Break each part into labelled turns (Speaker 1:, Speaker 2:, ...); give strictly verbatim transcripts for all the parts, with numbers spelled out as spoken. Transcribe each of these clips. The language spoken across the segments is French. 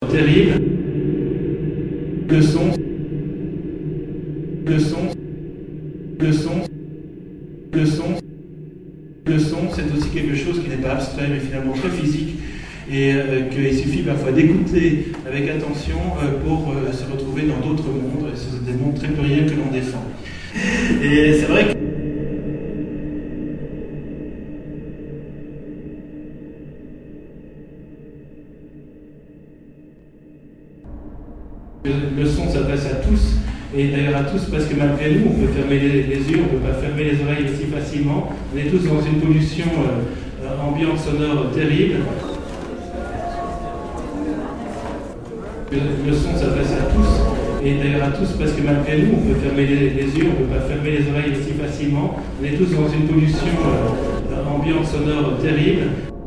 Speaker 1: terrible. Le son, le son, le son, le son, le son, c'est aussi quelque chose qui n'est pas abstrait, mais finalement très physique, et euh, qu'il suffit parfois d'écouter avec attention euh, pour euh, se retrouver dans d'autres mondes. C'est des mondes très pluriels que l'on défend. Et c'est vrai que le son s'adresse à tous, et d'ailleurs à tous, parce que malgré nous, on peut fermer les, les yeux, on ne peut pas fermer les oreilles aussi facilement. On est tous dans une pollution euh, ambiante sonore terrible. Le, le son s'adresse à tous, et d'ailleurs à tous, parce que malgré nous, on peut fermer les, les yeux, on ne peut pas fermer les oreilles aussi facilement. On est tous dans une pollution euh, ambiante sonore terrible.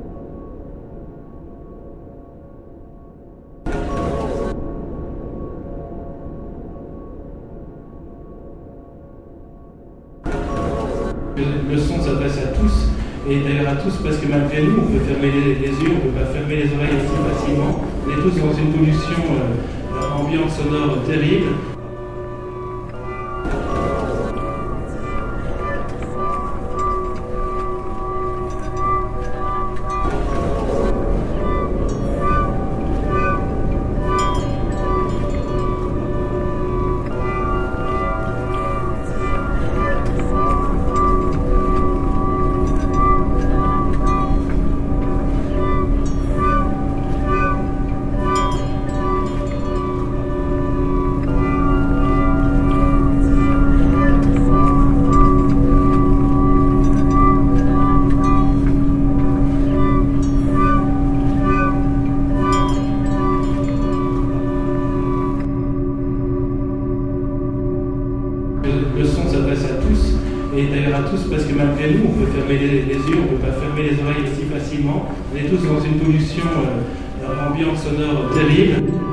Speaker 1: Le son s'adresse à tous, et d'ailleurs à tous, parce que malgré nous, on peut fermer les, les yeux, on ne peut pas fermer les oreilles aussi facilement. On est tous dans une pollution euh, ambiante sonore terrible. Le son s'adresse à tous, et d'ailleurs à tous, parce que malgré nous, on peut fermer les, les yeux, on ne peut pas fermer les oreilles aussi facilement. On est tous dans une pollution euh, ambiante sonore terrible.